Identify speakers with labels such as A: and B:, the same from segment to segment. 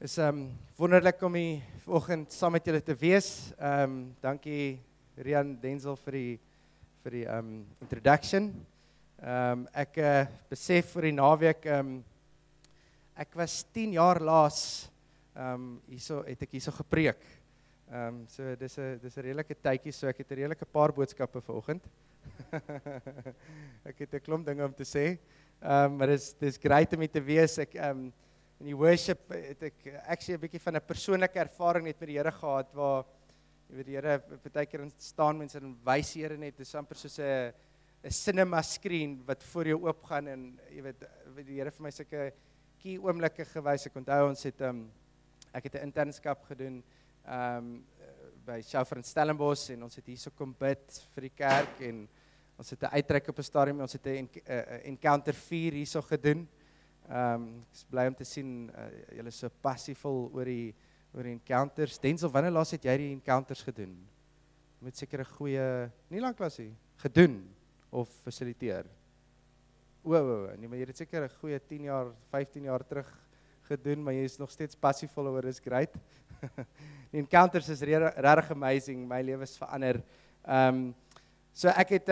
A: Is wonderlik om hier vanoggend saam met julle te wees. Dankie Rian Denzel vir die introduction. Ek besef vir die naweek ek was 10 jaar laas het ek hierso gepreek. So dis 'n redelike tydjie, so ek het 'n redelike paar boodskappe vanoggend. Ek het 'n klomp dinge om te sê. Maar dis great om hier te wees. In die worship het ek actually 'n bietjie van 'n persoonlike ervaring net met die Here gehad waar jy weet die Here partykeer staan mense en wys die Here net, dis amper soos 'n cinema screen wat voor jou oopgaan en jy weet die Here vir my sulke key oomblikke gewys. Ek onthou ons het ek het 'n internskap gedoen by Shofar in Stellenbosch en ons het hierso kom bid vir die kerk en ons het 'n uitreik op 'n stadium, ons het 'n encounter 4 hierso gedoen. Ek is bly om te sien julle is so passievol oor die encounters. Denzel, wanneer laas het jy die encounters gedoen? Met seker 'n goeie, nie lanklaas nie, gedoen of fasiliteer. Nee, maar jy het seker 'n goeie 10 jaar, 15 jaar terug gedoen, maar jy is nog steeds passievol oor, is great. Die encounters is regtig amazing, my lewe is verander. So ek het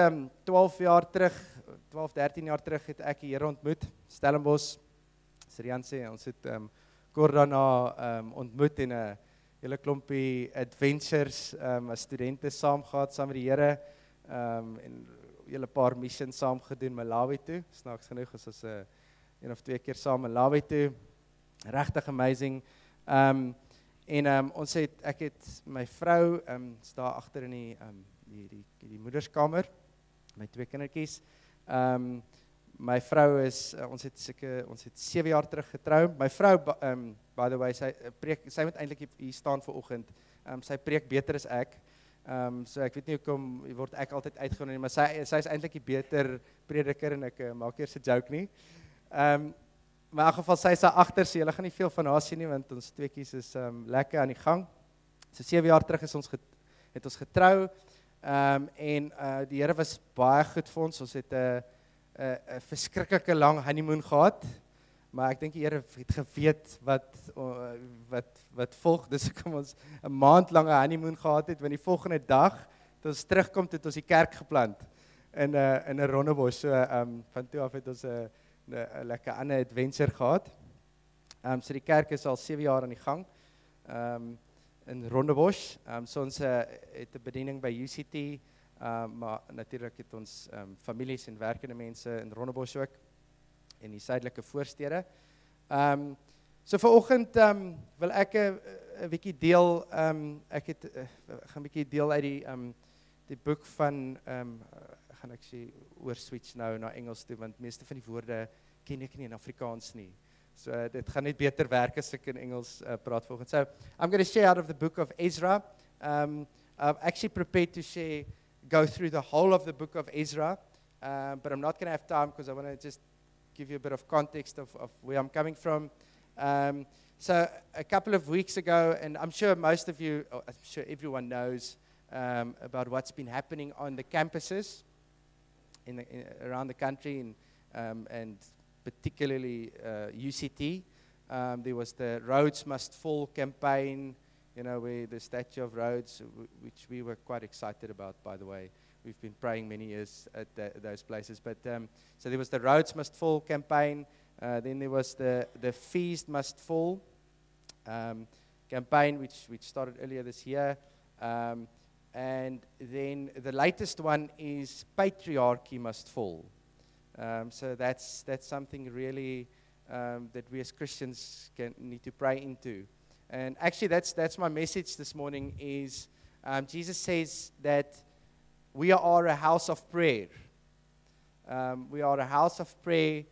A: 12, 13 jaar terug het ek die Here ontmoet, Stellenbosch. Rian sê, ons het kort daarna ontmoet en 'n hele klompie adventures as studente saam gehad saam met die Here en 'n hele paar missions saam gedoen Malawi toe. Snaaks genoeg is ons 1 of 2 keer saam Malawi toe. Regtig amazing. Ek het my vrou staan agter in die moederskamer, my 2 kindertjies. My vrou is ons het 7 jaar terug getrou. My vrou by the way, sy moet eintlik hier staan vanoggend. Sy preek beter as ek. So ek weet nie hoekom word ek altyd uitgenooi nie, maar sy is eintlik die beter prediker en ek maak eers 'n joke nie. Maar in elk geval sy is daar agter, so julle gaan nie veel van haar sien nie want ons tweeetjies is lekker aan die gang. So 7 jaar terug het ons getrou. Die Here was baie goed vir ons. Ons het 'n verskriklike lang honeymoon gehad, maar ek dink die Here het geweet wat volg. Dis hoekom ons 'n maand lange honeymoon gehad het, want die volgende dag toe ons terugkom het ons die kerk geplant in 'n Rondebosch. So van toe af het ons 'n lekker ander adventure gehad. So die kerk is al 7 jaar aan die gang. In Rondebosch. So ons het 'n bediening by UCT, maar natuurlik het ons families en werkende mense in Rondebosch ook en die suidelike voorstede. So vanoggend wil ek 'n bietjie deel, ek gaan 'n bietjie deel uit die boek van gaan ek sê oor switch nou na Engels toe, want meeste van die woorde ken ek nie in Afrikaans nie. So dit gaan net beter werk as ek in Engels praat volgens. So I'm going to share out of the book of Ezra. I've actually prepared to go through the whole of the book of Ezra, but I'm not going to have time because I want to just give you a bit of context of where I'm coming from. So a couple of weeks ago, and I'm sure most of you, I'm sure everyone knows about what's been happening on the campuses around the country and particularly UCT. There was the Rhodes Must Fall campaign, where the Statue of Rhodes, which we were quite excited about, by the way. We've been praying many years at those places. But so there was the Rhodes Must Fall campaign. Then there was the Feast Must Fall campaign, which started earlier this year. And then the latest one is Patriarchy Must Fall. So that's something really that we as Christians need to pray into. And actually that's my message this morning is Jesus says that we are a house of prayer. We are a house of prayer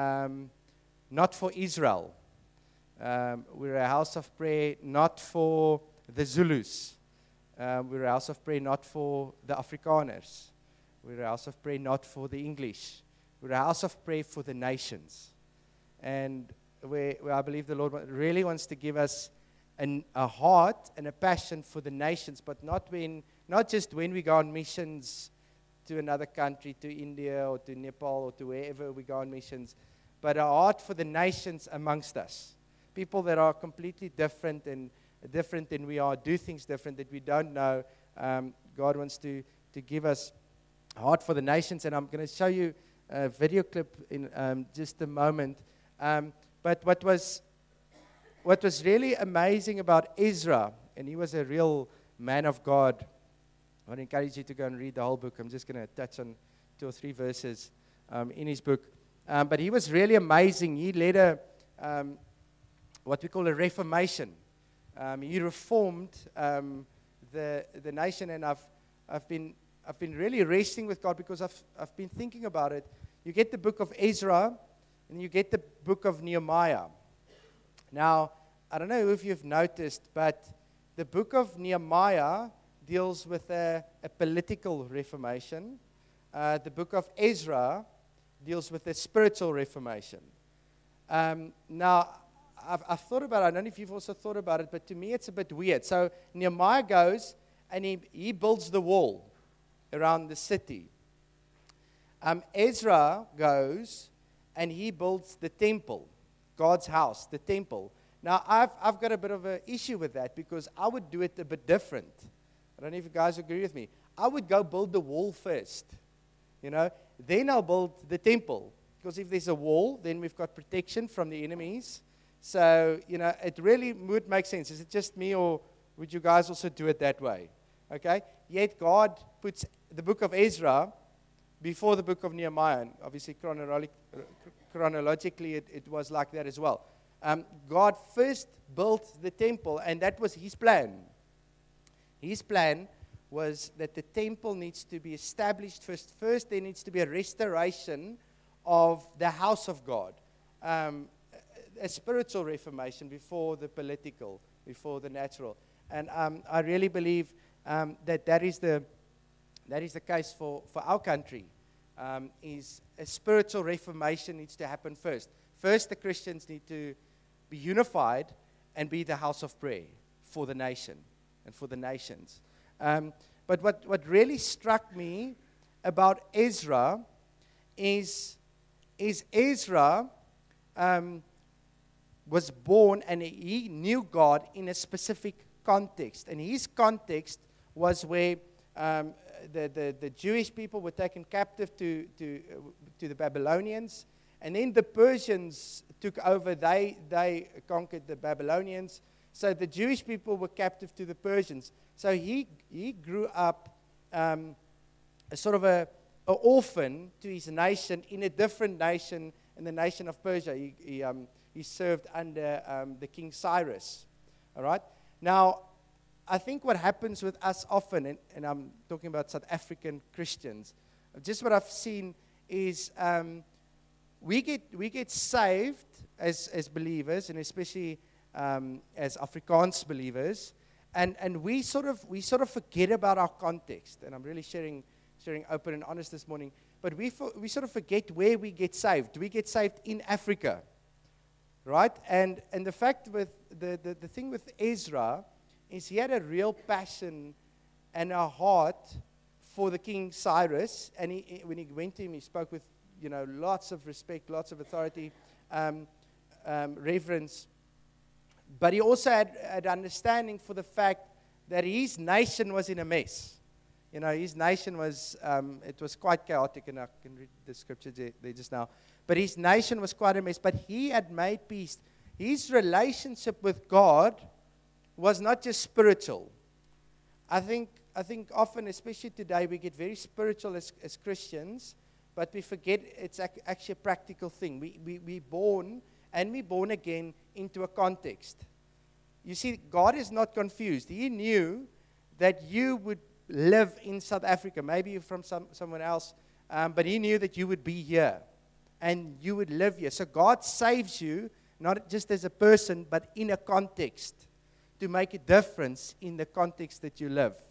A: not for Israel. We're a house of prayer not for the Zulus. We're a house of prayer not for the Afrikaners. We're a house of prayer not for the English. We're a house of prayer for the nations. And where I believe the Lord really wants to give us a heart and a passion for the nations, but not just when we go on missions to another country, to India or to Nepal or to wherever we go on missions, but a heart for the nations amongst us. people that are completely different than we are, do things different that we don't know. God wants to give us a heart for the nations, and I'm going to show you a video clip in just a moment. But what was really amazing about Ezra, and he was a real man of God. I would encourage you to go and read the whole book. I'm just going to touch on 2 or 3 verses in his book. But he was really amazing. He led what we call a reformation. He reformed the nation, and I've been really wrestling with God because I've been thinking about it. You get the book of Ezra, and you get the book of Nehemiah. Now, I don't know if you've noticed, but the book of Nehemiah deals with a political reformation. The book of Ezra deals with a spiritual reformation. Now, I've thought about it. I don't know if you've also thought about it, but to me it's a bit weird. So Nehemiah goes and he builds the wall around the city. Ezra goes and he builds the temple, God's house, the temple. Now, I've got a bit of an issue with that because I would do it a bit different. I don't know if you guys agree with me. I would go build the wall first, then I'll build the temple. Because if there's a wall, then we've got protection from the enemies. So, it really would make sense. Is it just me, or would you guys also do it that way? Okay? Yet God puts the book of Ezra before the book of Nehemiah. And obviously, chronologically, it was like that as well. God first built the temple, and that was his plan. His plan was that the temple needs to be established first. First, there needs to be a restoration of the house of God. A spiritual reformation before the political, before the natural. And I really believe that is the case for our country. Is a spiritual reformation needs to happen first. First, the Christians need to be unified and be the house of prayer for the nation and for the nations. But what really struck me about Ezra is Ezra was born and he knew God in a specific context. And his context was where the Jewish people were taken captive to the Babylonians. And then the Persians took over. They conquered the Babylonians. So the Jewish people were captive to the Persians. So he grew up a sort of an orphan to his nation in a different nation, in the nation of Persia. He served under the King Cyrus. All right? Now, I think what happens with us often, and I'm talking about South African Christians, just what I've seen is we get saved as believers, and especially as Afrikaans believers, and we sort of forget about our context. And I'm really sharing open and honest this morning. But we sort of forget where we get saved. We get saved in Africa, right? And the fact with the thing with Ezra is he had a real passion and a heart for the King Cyrus. And when he went to him, he spoke with lots of respect, lots of authority, reverence. But he also had understanding for the fact that his nation was in a mess. His nation was, it was quite chaotic, and I can read the scripture there just now. But his nation was quite a mess, but he had made peace. His relationship with God was not just spiritual. I think often, especially today, we get very spiritual as Christians, but we forget it's actually a practical thing. We're born, and we're born again into a context. You see, God is not confused. He knew that you would live in South Africa. Maybe you're from someone else, but he knew that you would be here, and you would live here. So God saves you, not just as a person, but in a context, to make a difference in the context that you live.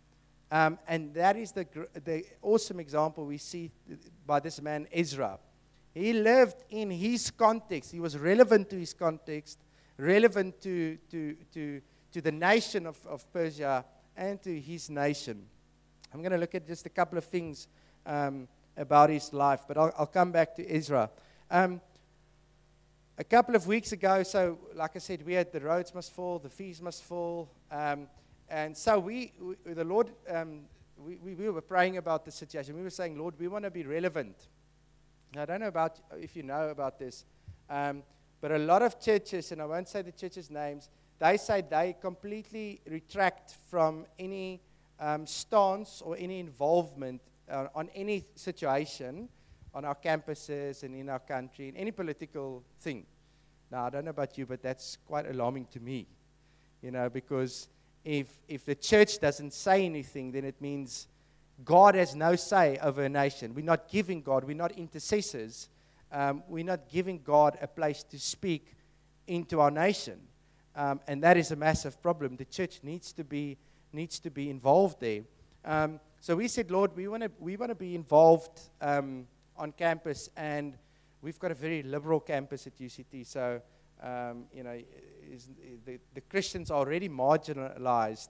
A: And that is the awesome example we see by this man, Ezra. He lived in his context. He was relevant to his context, relevant to the nation of Persia and to his nation. I'm going to look at just a couple of things about his life, but I'll come back to Ezra. a couple of weeks ago, so like I said, we had the roads must fall, the fees must fall, and so the Lord, we were praying about the situation. We were saying, Lord, we want to be relevant. Now, I don't know about if you know about this, but a lot of churches, and I won't say the churches' names, they say they completely retract from any stance or any involvement on any situation on our campuses and in our country, in any political thing. Now, I don't know about you, but that's quite alarming to me, because if the church doesn't say anything, then it means God has no say over a nation. We're not giving God, we're not intercessors, we're not giving God a place to speak into our nation. And that is a massive problem. The church needs to be involved there. So we said, Lord, we want to be involved on campus, and we've got a very liberal campus at UCT. So the Christians are already marginalized,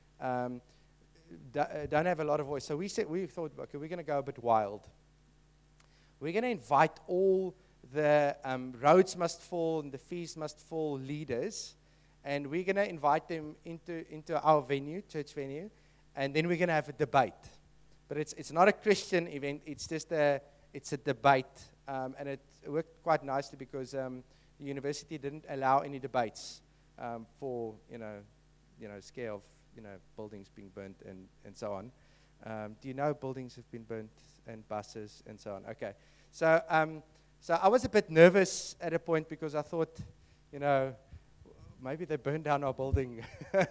A: don't have a lot of voice. So we thought, okay, we're going to go a bit wild. We're going to invite all the roads must fall and the fees must fall leaders, and we're going to invite them into our venue, church venue, and then we're going to have a debate. But it's not a Christian event. It's just it's a debate, and it worked quite nicely because the university didn't allow any debates for scare of buildings being burnt and so on. Do you know buildings have been burnt and buses and so on? Okay, so I was a bit nervous at a point because I thought, maybe they burned down our building.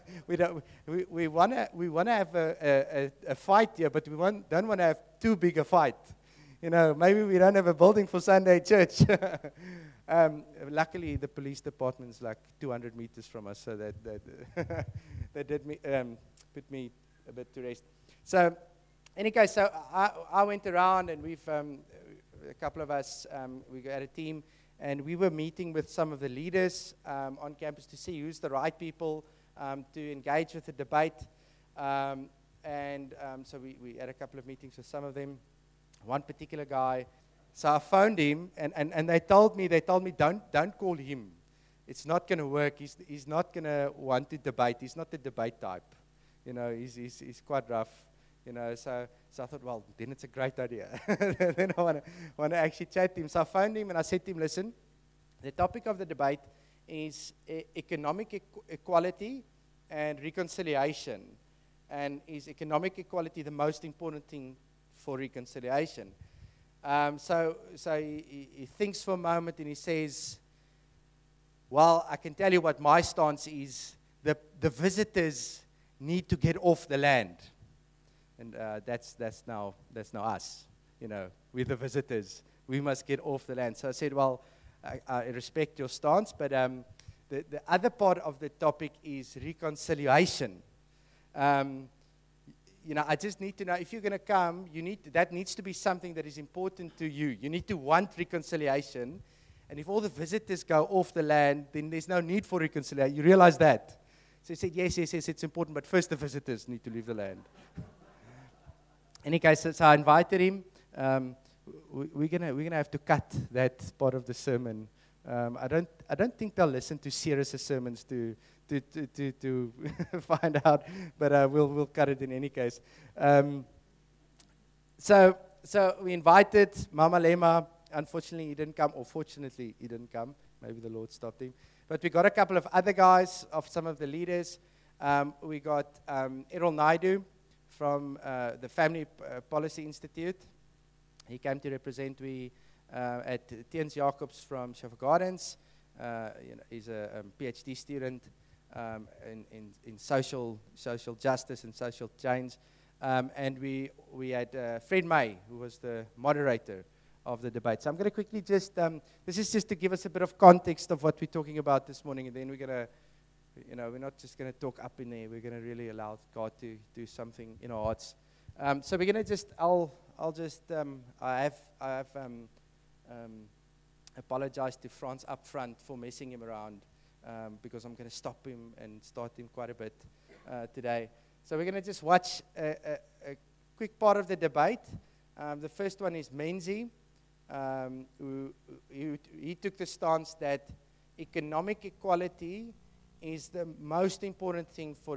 A: We want to have a fight here, but we don't want to have too big a fight. Maybe we don't have a building for Sunday church. Luckily, the police department's like 200 meters from us, so that did put me a bit to rest. So, anyway, so I went around, and we've a couple of us we had a team, and we were meeting with some of the leaders on campus to see who's the right people to engage with the debate, and so we had a couple of meetings with some of them. One particular guy. So I phoned him, and they told me don't call him. It's not going to work. He's not going to want to debate. He's not the debate type. He's quite rough. So I thought, well, then it's a great idea. Then I want to actually chat to him. So I phoned him and I said to him, listen, the topic of the debate is economic equality and reconciliation. And is economic equality the most important thing for reconciliation? So he thinks for a moment and he says, well, I can tell you what my stance is. The visitors need to get off the land. And that's now us. We're the visitors. We must get off the land. So I said, well, I respect your stance, but the other part of the topic is reconciliation. I just need to know, if you're going to come, that needs to be something that is important to you. You need to want reconciliation. And if all the visitors go off the land, then there's no need for reconciliation. You realize that? So he said, yes, it's important, but first the visitors need to leave the land. Anyway, so I invited him. We're gonna have to cut that part of the sermon. I don't think they'll listen to serious sermons to find out, but we'll cut it in any case. So we invited Mama Lema. Unfortunately, he didn't come, or fortunately, he didn't come. Maybe the Lord stopped him. But we got a couple of other guys, of some of the leaders. We got Errol Naidu from the Family Policy Institute. He came to represent at Tiens Jacobs from Sheffield Gardens. He's a PhD student in social justice and social change. And we had Fred May, who was the moderator of the debate. So I'm going to quickly just, this is just to give us a bit of context of what we're talking about this morning, and then we're going to, we're not just going to talk up in there. We're going to really allow God to do something in our hearts. So we're going to just, I have apologized to Frans up front for messing him around, because I'm going to stop him and start him quite a bit today. So we're going to just watch a quick part of the debate. The first one is Menzi. he took the stance that economic equality is the most important thing for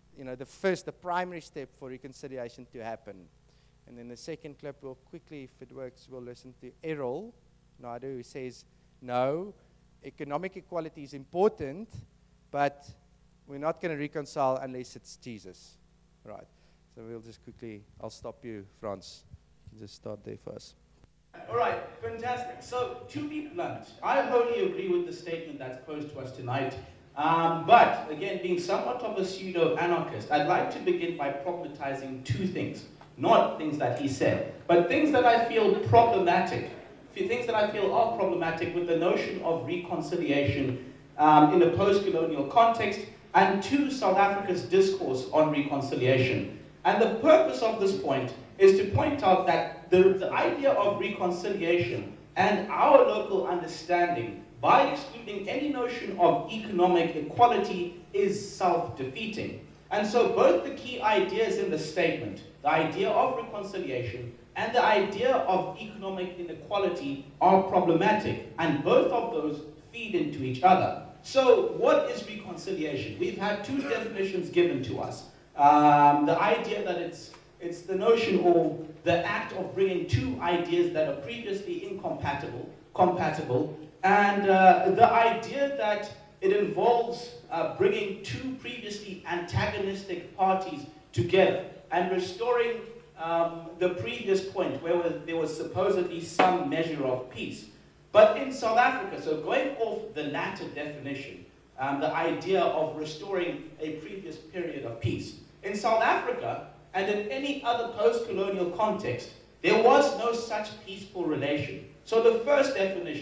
A: the primary step for reconciliation to happen. And then the second clip, we'll quickly, if it works, we'll listen to Errol Naidu, who says, no, economic equality is important, but we're not going to reconcile unless it's Jesus. Right. So we'll just quickly, I'll stop you, Frans. You can just start there first.
B: All right, fantastic. So, to be blunt, I wholly agree with the statement that's posed to us tonight. But, again, being somewhat of a pseudo-anarchist, I'd like to begin by problematizing two things. Not things that he said, but things that I feel problematic. Things that I feel are problematic with the notion of reconciliation in a post-colonial context, and to South Africa's discourse on reconciliation. And the purpose of this point is to point out that the idea of reconciliation and our local understanding, by excluding any notion of economic equality, is self-defeating. And so both the key ideas in the statement, the idea of reconciliation and the idea of economic inequality, are problematic, and both of those feed into each other. So what is reconciliation? We've had two definitions given to us. The idea that it's the notion or the act of bringing two ideas that are previously compatible, and the idea that it involves bringing two previously antagonistic parties together and restoring the previous point where there was supposedly some measure of peace. But in South Africa, so going off the latter definition, the idea of restoring a previous period of peace, in South Africa, and in any other post-colonial context, there was no such peaceful relation. So the first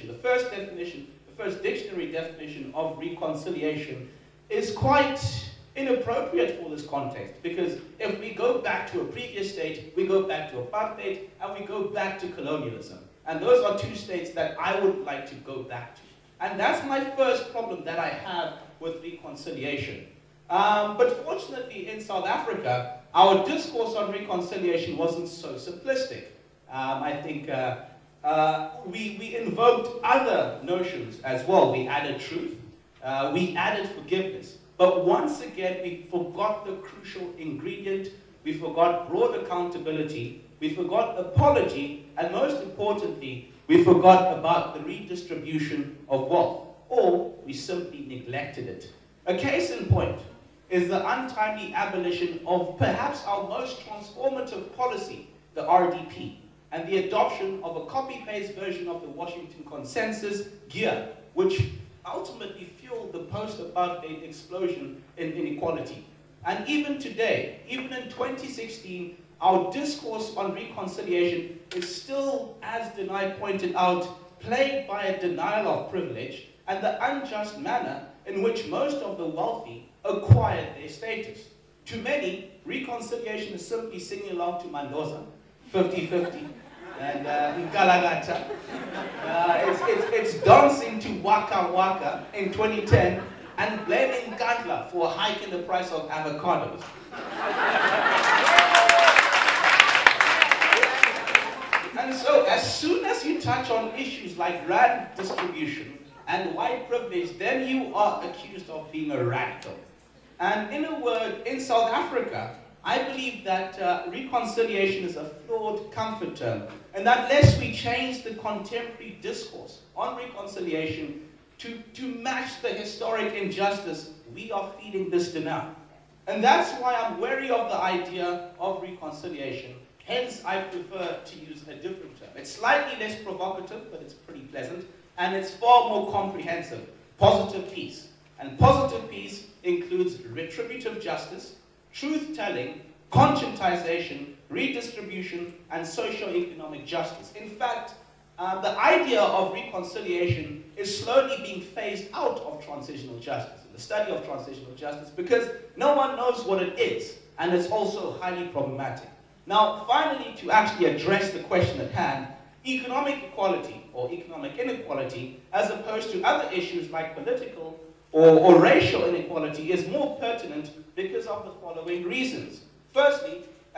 B: dictionary definition of reconciliation is quite inappropriate for this context, because if we go back to a previous state, we go back to apartheid, and we go back to colonialism. And those are two states that I would like to go back to. And that's my first problem that I have with reconciliation. But fortunately, in South Africa, our discourse on reconciliation wasn't so simplistic. I think we invoked other notions as well. We added truth, we added forgiveness. But once again, we forgot the crucial ingredient. We forgot broad accountability. We forgot apology. And most importantly, we forgot about the redistribution of wealth. Or we simply neglected it. A case in point is the untimely abolition of perhaps our most transformative policy, the RDP, and the adoption of a copy-paste version of the Washington Consensus, GEAR, which ultimately fueled the post-apartheid explosion in inequality. And even today, even in 2016, our discourse on reconciliation is still, as Denai pointed out, plagued by a denial of privilege and the unjust manner in which most of the wealthy acquired their status. To many, reconciliation is simply singing along to Mandoza, 50-50, and Ngalagata. It's dancing to Waka Waka in 2010 and blaming Nkandla for a hike in the price of avocados. And so as soon as you touch on issues like rand distribution and white privilege, then you are accused of being a radical. And in a word, in South Africa, I believe that reconciliation is a flawed comfort term, and that unless we change the contemporary discourse on reconciliation to match the historic injustice, we are feeding this denial. And that's why I'm wary of the idea of reconciliation. Hence, I prefer to use a different term. It's slightly less provocative, but it's pretty pleasant, and it's far more comprehensive. Positive peace. And positive peace includes retributive justice, truth-telling, conscientization, redistribution, and socio-economic justice. In fact, the idea of reconciliation is slowly being phased out of transitional justice, the study of transitional justice, because no one knows what it is, and it's also highly problematic. Now, finally, to actually address the question at hand, economic equality or economic inequality, as opposed to other issues like political or racial inequality, is more pertinent because of the following reasons. Firstly,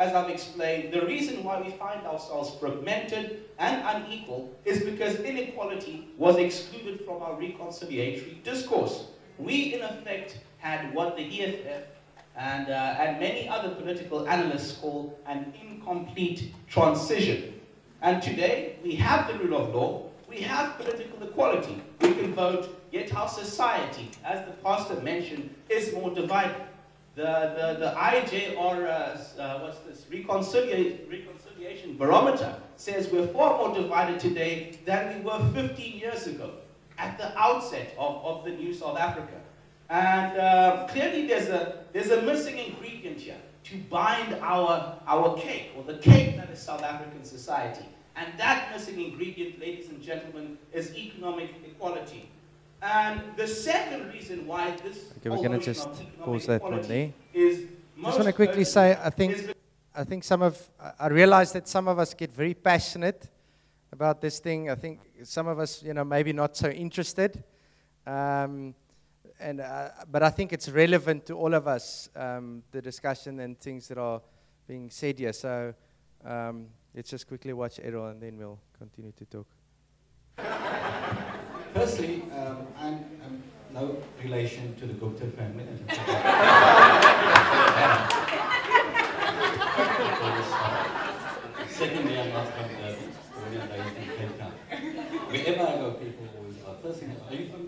B: as I've explained, the reason why we find ourselves fragmented and unequal is because inequality was excluded from our reconciliatory discourse. We, in effect, had what the EFF and many other political analysts call an incomplete transition. And today, we have the rule of law, we have political equality, we can vote, yet our society, as the pastor mentioned, is more divided. The IJR, what's this, reconciliation barometer says we're far more divided today than we were 15 years ago, at the outset of the new South Africa. And clearly there's a missing ingredient here to bind our cake, or the cake that is South African society. And that missing ingredient, ladies and gentlemen, is economic equality. And the second reason why this
A: Okay, we're going to just pause that one there.
B: Is
A: just want to quickly say, I think I realize that some of us get very passionate about this thing. I think some of us, maybe not so interested. But I think it's relevant to all of us, the discussion and things that are being said here. So let's just quickly watch Errol and then we'll continue to talk.
C: Firstly, I'm no relation to the Gupta family. Secondly, I'm not from Durban, born and raised in Cape Town. Wherever I go, people always ask, first thing, are you from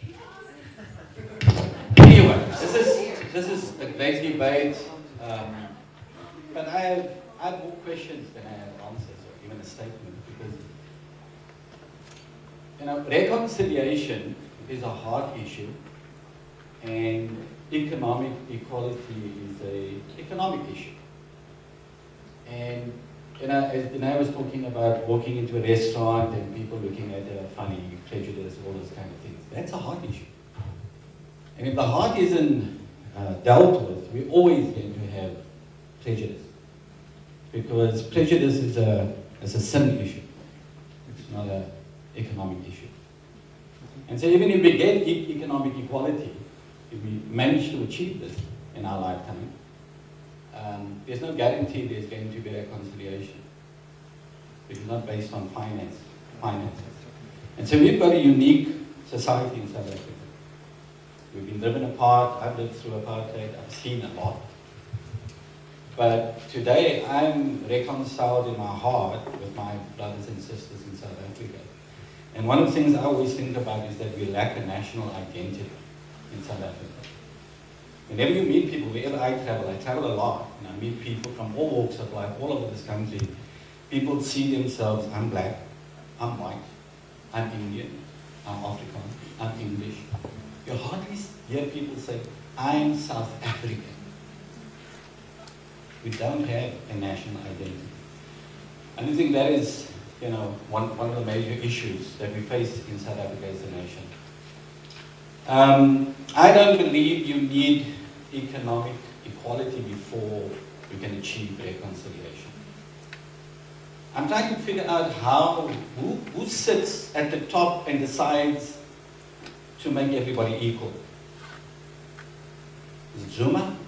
C: Durban? Anyway, this is a great debate, but I have more questions than I have answers, or even a statement, because reconciliation is a hard issue, and economic equality is an economic issue. And I was talking about walking into a restaurant and people looking at a funny, prejudice, all those kind of things. That's a hard issue. And if the heart isn't dealt with, we're always going to have prejudice. Because prejudice is a sin issue. It's not an economic issue. And so even if we get economic equality, if we manage to achieve this in our lifetime, there's no guarantee there's going to be reconciliation. It's not based on finances. And so we've got a unique society in South Africa. We've been driven apart. I've lived through apartheid. I've seen a lot. But today I'm reconciled in my heart with my brothers and sisters in South Africa. And one of the things I always think about is that we lack a national identity in South Africa. Whenever you meet people, wherever I travel a lot, and I meet people from all walks of life, all over this country. People see themselves, I'm black, I'm white, I'm Indian, I'm African, I'm English. You hardly hear people say, I'm South African. We don't have a national identity. And I think that is, one of the major issues that we face in South Africa as a nation. I don't believe you need economic equality before you can achieve reconciliation. I'm trying to figure out who sits at the top and decides to make everybody equal. Is it Zuma?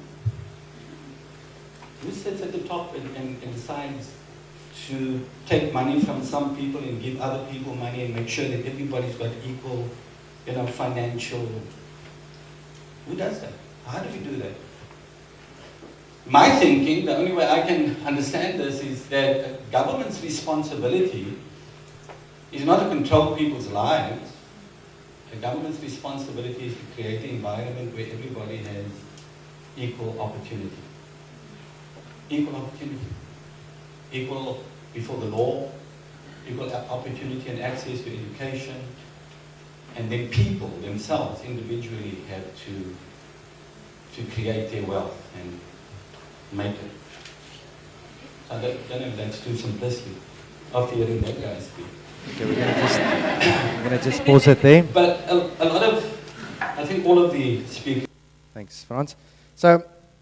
C: Who sits at the top and decides to take money from some people and give other people money and make sure that everybody's got equal, financial... Who does that? How do we do that? My thinking, the only way I can understand this is that a government's responsibility is not to control people's lives. A government's responsibility is to create an environment where everybody has equal opportunity. Equal opportunity. Equal before the law, equal opportunity and access to education, and then people themselves individually have to create their wealth and make it. I don't know if that's too simplistic after hearing that guy speak.
A: Okay, we're going to just pause it there.
C: But a lot of, I think all of the speakers...
A: Thanks, Frans. So,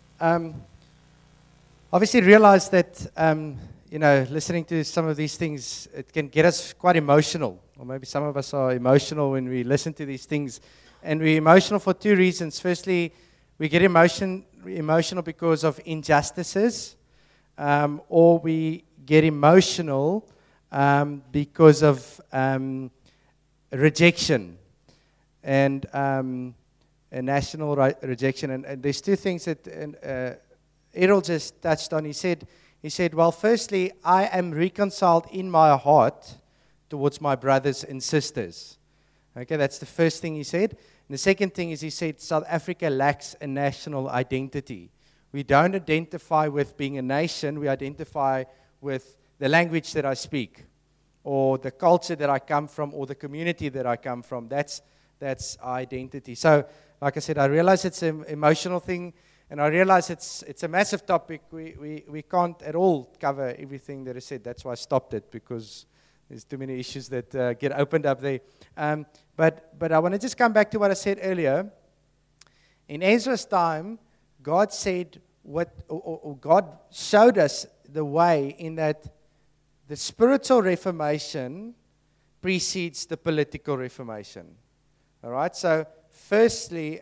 A: obviously realize that, listening to some of these things, it can get us quite emotional. Or maybe some of us are emotional when we listen to these things. And we're emotional for two reasons. Firstly, we get emotional because of injustices. or we get emotional because of rejection and a national rejection. And there's two things that Errol just touched on. He said, well, firstly, I am reconciled in my heart towards my brothers and sisters. Okay, that's the first thing he said. And the second thing is he said South Africa lacks a national identity. We don't identify with being a nation. We identify with the language that I speak, or the culture that I come from, or the community that I come from. That's our identity. So, like I said, I realize it's an emotional thing, and I realize it's a massive topic. We can't at all cover everything that is said. That's why I stopped it, because there's too many issues that get opened up there. But I want to just come back to what I said earlier. In Ezra's time, God said or God showed us the way in that the spiritual reformation precedes the political reformation. All right? So, firstly,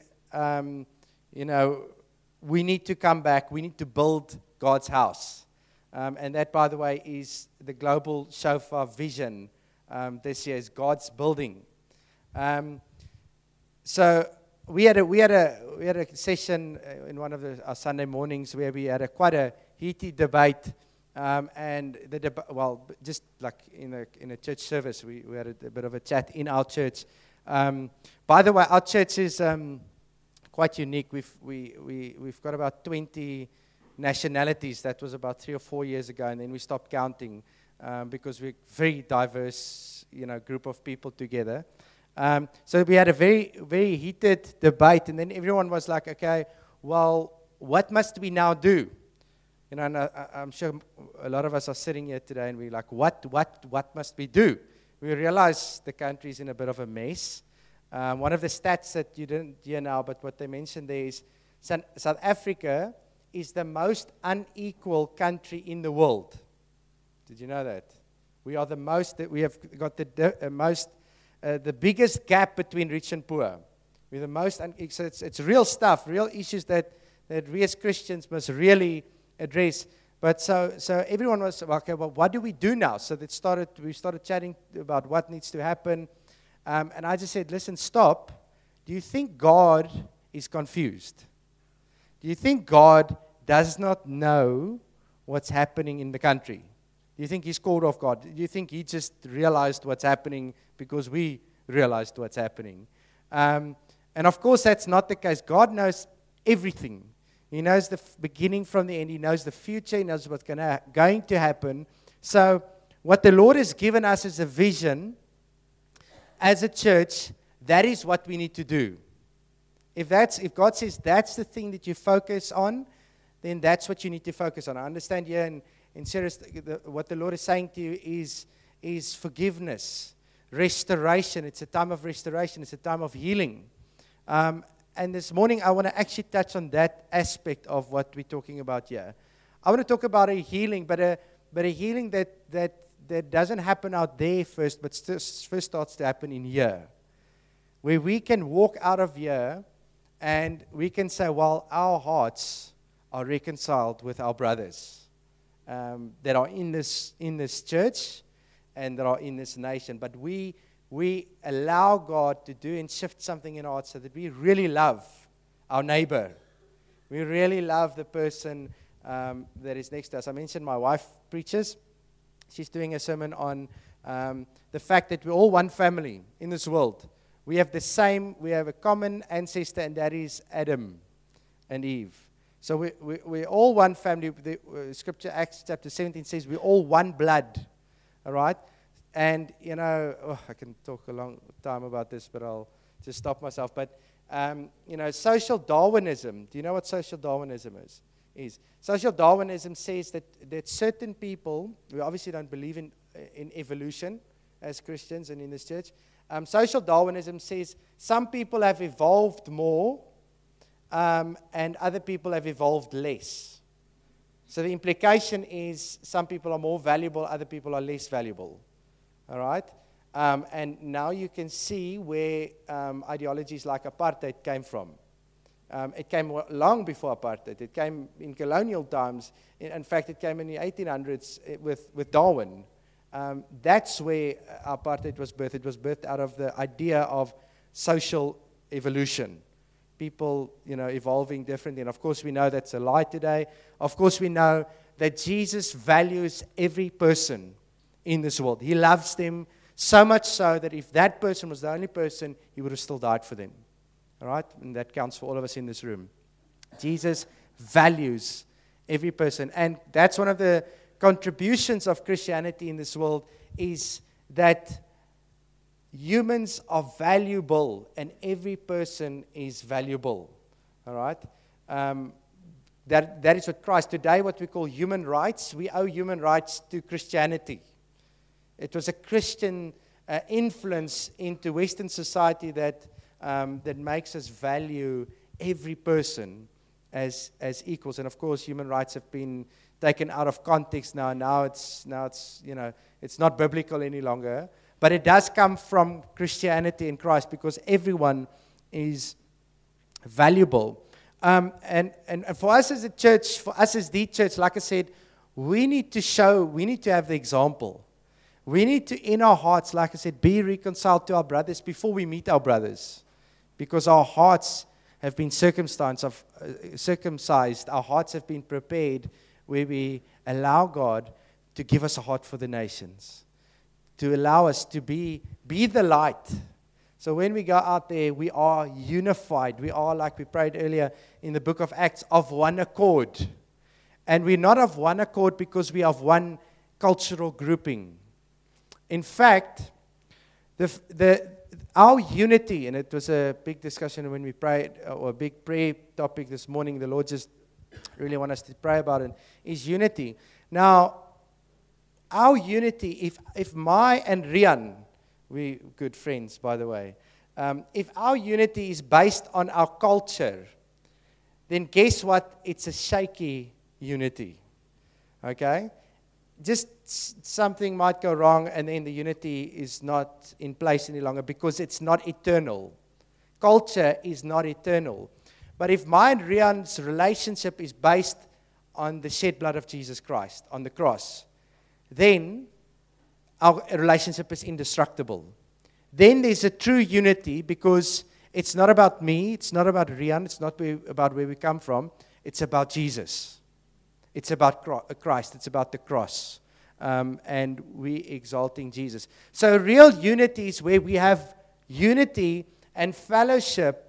A: we need to come back. We need to build God's house. And that, by the way, is the Global Shofar vision this year, is God's building. So we had a session in one of our Sunday mornings where we had quite a heated debate, and just like in a church service, we had a bit of a chat in our church. By the way, our church is quite unique. We've got about 20 nationalities. That was about 3 or 4 years ago, and then we stopped counting because we're a very diverse, group of people together. So we had a very, very heated debate, and then everyone was like, okay, well, what must we now do? And I'm sure a lot of us are sitting here today, and we're like, what must we do? We realize the country is in a bit of a mess. One of the stats that you didn't hear now, but what they mentioned there is South Africa is the most unequal country in the world. Did you know that? We are the most, we have got the biggest gap between rich and poor. We're the most, so it's real stuff, real issues that we as Christians must really address. But so everyone was, okay, well, what do we do now? So we started chatting about what needs to happen. And I just said, listen, stop. Do you think God is confused? Do you think God does not know what's happening in the country? Do you think he's called off guard? Do you think he just realized what's happening because we realized what's happening? And of course, that's not the case. God knows everything. He knows the beginning from the end. He knows the future. He knows what's going to happen. So what the Lord has given us is a vision. As a church, that is what we need to do. If God says that's the thing that you focus on, then that's what you need to focus on. I understand here in serious, what the Lord is saying to you is forgiveness, restoration. It's a time of restoration. It's a time of healing. And this morning, I want to actually touch on that aspect of what we're talking about here. I want to talk about a healing, but a healing that doesn't happen out there first, but first starts to happen in here. Where we can walk out of here and we can say, well, our hearts are reconciled with our brothers that are in this church and that are in this nation. But we allow God to do and shift something in our hearts so that we really love our neighbor. We really love the person that is next to us. I mentioned my wife preaches. She's doing a sermon on the fact that we're all one family in this world. We have a common ancestor, and that is Adam and Eve. So we're all one family. The scripture, Acts chapter 17, says we're all one blood. All right? And, I can talk a long time about this, but I'll just stop myself. But, social Darwinism, do you know what social Darwinism is? Social Darwinism says that certain people, we obviously don't believe in evolution as Christians and in this church. Social Darwinism says some people have evolved more and other people have evolved less. So the implication is some people are more valuable, other people are less valuable. All right? And now you can see where ideologies like apartheid came from. It came long before apartheid. It came in colonial times. In fact, it came in the 1800s with Darwin. That's where apartheid was birthed. It was birthed out of the idea of social evolution. People, evolving differently. And of course, we know that's a lie today. Of course, we know that Jesus values every person in this world. He loves them so much so that if that person was the only person, he would have still died for them. All right? And that counts for all of us in this room. Jesus values every person. And that's one of the contributions of Christianity in this world, is that humans are valuable and every person is valuable. All right? That is what Christ, today what we call human rights, we owe human rights to Christianity. It was a Christian influence into Western society that makes us value every person as equals. And of course, human rights have been taken out of context now. Now it's it's not biblical any longer. But it does come from Christianity in Christ, because everyone is valuable. And for us as a church, for us as the church, like I said, we need to have the example. We need to, in our hearts, like I said, be reconciled to our brothers before we meet our brothers. Because our hearts have been circumcised, our hearts have been prepared, where we allow God to give us a heart for the nations, to allow us to be the light. So when we go out there, we are unified. We are, like we prayed earlier in the book of Acts, of one accord. And we're not of one accord because we are of one cultural grouping. In fact, our unity, and it was a big discussion when we prayed, or a big prayer topic this morning, the Lord just really wants us to pray about it, is unity. Now, our unity, if Mai and Rian, we're good friends, by the way, if our unity is based on our culture, then guess what? It's a shaky unity. Okay? Just something might go wrong, and then the unity is not in place any longer because it's not eternal. Culture is not eternal. But if Mai and Rian's relationship is based on the shed blood of Jesus Christ on the cross, then our relationship is indestructible. Then there's a true unity, because it's not about me, it's not about Rian, it's not about where we come from, it's about Jesus. It's about Christ, it's about the cross. And we exalting Jesus. So real unity is where we have unity and fellowship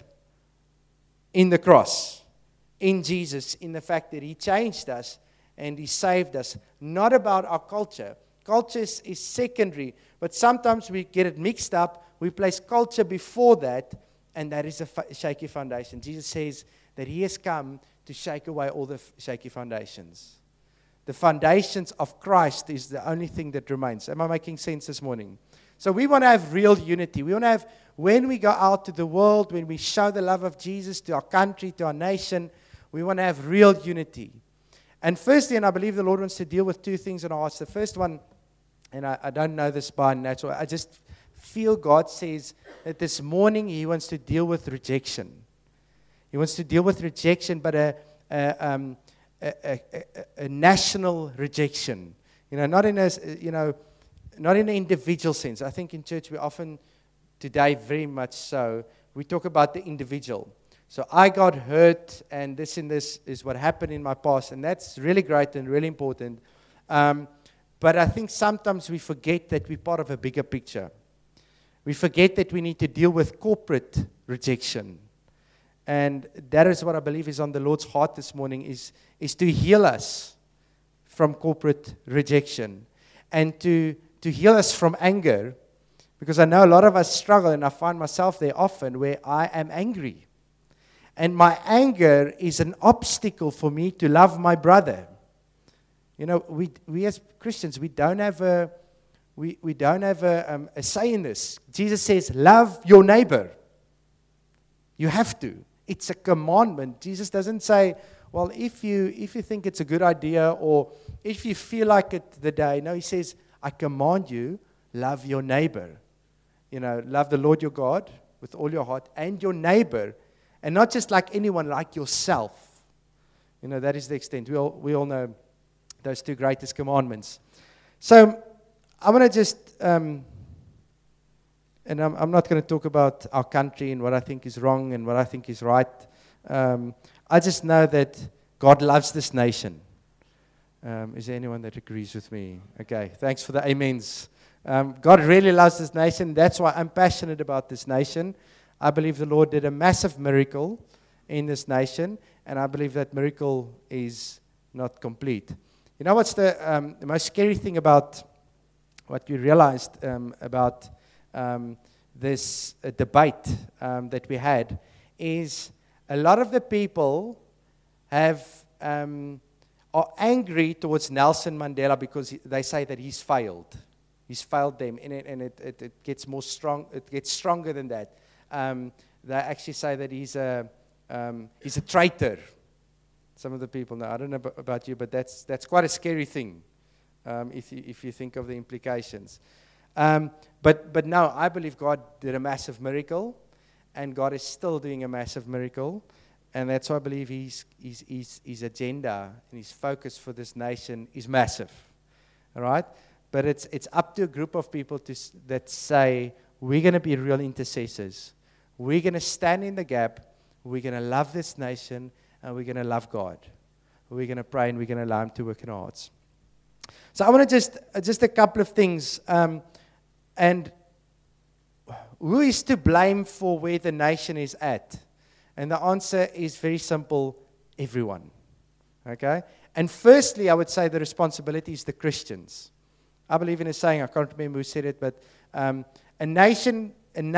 A: in the cross, in Jesus, in the fact that He changed us and He saved us. Not about our culture. Culture is secondary, but sometimes we get it mixed up. We place culture before that, and that is a shaky foundation. Jesus says that He has come to shake away all the shaky foundations. The foundations of Christ is the only thing that remains. Am I making sense this morning? So we want to have real unity. We want to have, when we go out to the world, when we show the love of Jesus to our country, to our nation, we want to have real unity. And firstly, and I believe the Lord wants to deal with two things in our hearts. The first one, and I don't know this by natural, I just feel God says that this morning He wants to deal with rejection. He wants to deal with rejection, but a national rejection. Not in an individual sense. I think in church we often, today very much so, we talk about the individual. So I got hurt, and this is what happened in my past, and that's really great and really important. But I think sometimes we forget that we're part of a bigger picture. We forget that we need to deal with corporate rejection. And that is what I believe is on the Lord's heart this morning, is to heal us from corporate rejection and to heal us from anger. Because I know a lot of us struggle, and I find myself there often, where I am angry. And my anger is an obstacle for me to love my brother. We as Christians, we don't have a say in this. Jesus says, love your neighbor. You have to. It's a commandment. Jesus doesn't say, well, if you think it's a good idea, or if you feel like it the day. No, He says, I command you, love your neighbor. Love the Lord your God with all your heart, and your neighbor And not just like anyone, like yourself. You know, that is the extent. We all know those 2 greatest commandments. So I want to just, and I'm not going to talk about our country and what I think is wrong and what I think is right. I just know that God loves this nation. Is there anyone that agrees with me? Okay, thanks for the amens. God really loves this nation. That's why I'm passionate about this nation. I believe the Lord did a massive miracle in this nation, and I believe that miracle is not complete. You know what's the most scary thing about what we realized about this debate that we had is a lot of the people are angry towards Nelson Mandela because they say that he's failed. He's failed them, and it gets more strong. It gets stronger than that. They actually say that he's a traitor. Some of the people know. I don't know about you, but that's quite a scary thing if you think of the implications. But no, I believe God did a massive miracle, and God is still doing a massive miracle, and that's why I believe his agenda and his focus for this nation is massive. All right, but it's up to a group of people that say we're going to be real intercessors. We're going to stand in the gap. We're going to love this nation, and we're going to love God. We're going to pray, and we're going to allow Him to work in our hearts. So I want to just a couple of things. And who is to blame for where the nation is at? And the answer is very simple: everyone. Okay? And firstly, I would say the responsibility is the Christians. I believe in a saying, I can't remember who said it, but a nation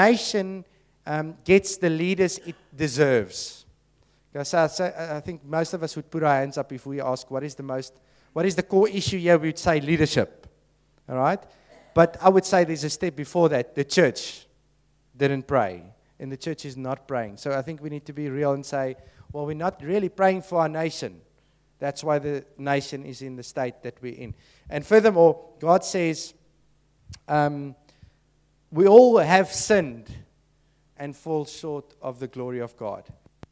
A: gets the leaders it deserves. Okay, so I think most of us would put our hands up if we ask what is the core issue here. We would say leadership. All right? But I would say there's a step before that. The church didn't pray, and the church is not praying. So I think we need to be real and say, well, we're not really praying for our nation. That's why the nation is in the state that we're in. And furthermore, God says, we all have sinned and fall short of the glory of God.